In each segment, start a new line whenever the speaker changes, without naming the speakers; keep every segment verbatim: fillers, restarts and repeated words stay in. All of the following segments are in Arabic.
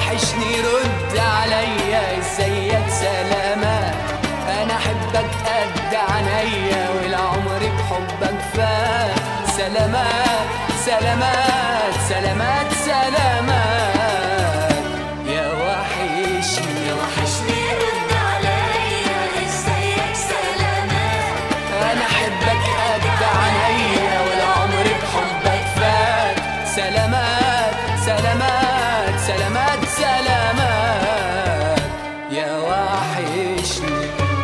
وحشني رد عليا ازيك سلامات. انا احبك قد عينيا والعمر بحبك فات. سلامات سلامات سلامات سلامات يا وحشني.
يا وحشني رد عليا ازيك سلامات.
انا احبك قد عينيا والعمر بحبك فات. سلامات سلامات سلامات سلامات يا وحشني.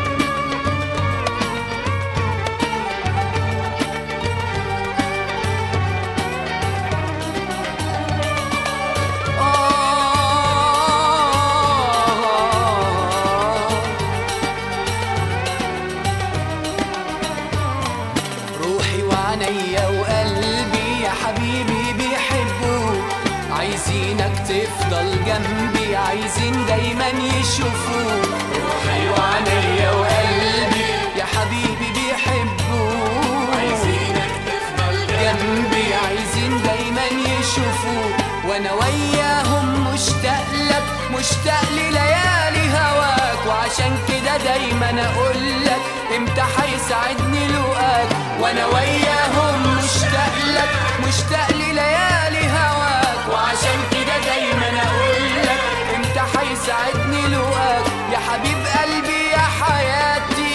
عينيا وقلبي يا حبيبي بيحبوك، عايزينك تفضل جنبي، عايزين دايما يشوفوك. روحي وعينيا وقلبي يا حبيبي بيحبوك،
عايزينك تفضل
جنبي، عايزين دايما يشوفوك. وانا وياهم مشتاق لك، مشتاق لليالي هواك، وعشان كده دايما اقول لك امتى هيسعدني لقاك. وانا وياهم مشتاق لك، مشتاق لليالي هواك، وعشان كده دايما اقول لك امتى هيسعدني لقاك. يا حبيب قلبي يا حياتي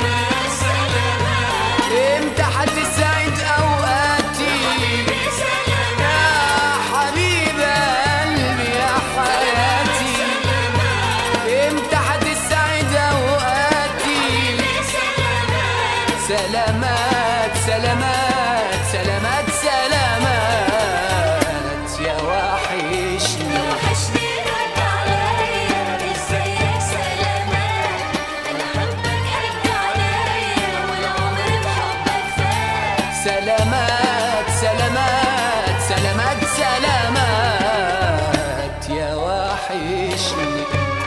امتى هتسعد اوقاتي. يا حبيب قلبي يا حياتي امتى هتسعد اوقاتي. سلامات سلامات سلامات سلامات يا وحشني.
يا وحشني رد عليا ازيك سلامات. انا حبك قد عليا والعمر بحبك فات.
سلامات سلامات سلامات سلامات يا وحشني.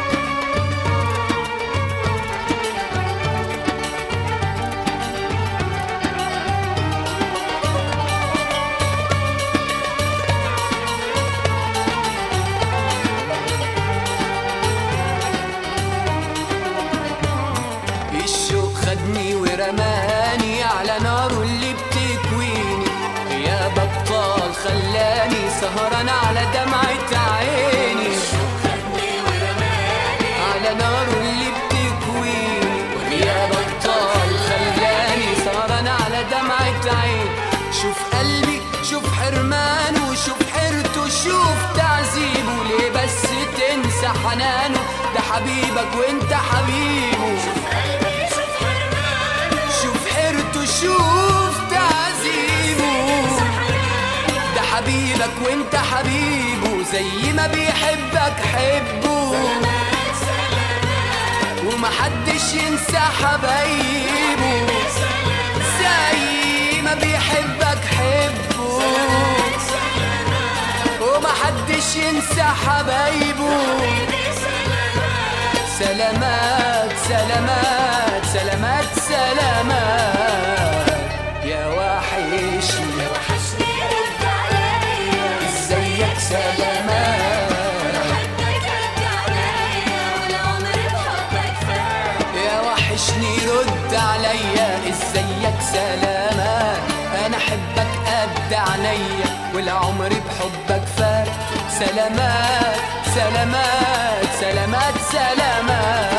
الشوق خدني ورماني على ناره اللي بتكويني، يا بطال خلاني سهران على دمعة عيني.
خدني ورماني
على ناره اللي بتكويني، يا بطال خلاني سهران على دمعة عيني. شوف قلبي شوف حرمانه، شوف حيرته شوف تعذيبه، ليه بس تنسى حنانه؟ ده حبيبك وانت حبيبه. شوف حيرته شوف تعذيبه، ده حبيبك وانت حبيبه، زي ما بيحبك حبه، ومحدش ينسى حبايبه. زي ما بيحبك حبه، ومحدش ينسى حبايبه. سلامات سلامات سلامات سلامات يا وحشني.
يا وحشني رد عليا
ازيك سلامات.
حبك قد عليا والعمر بحبك فات.
يا وحشني رد عليا ازيك سلامات. انا احبك قد عينيا والعمر بحبك فات. سلامات سلامات سلامات سلامات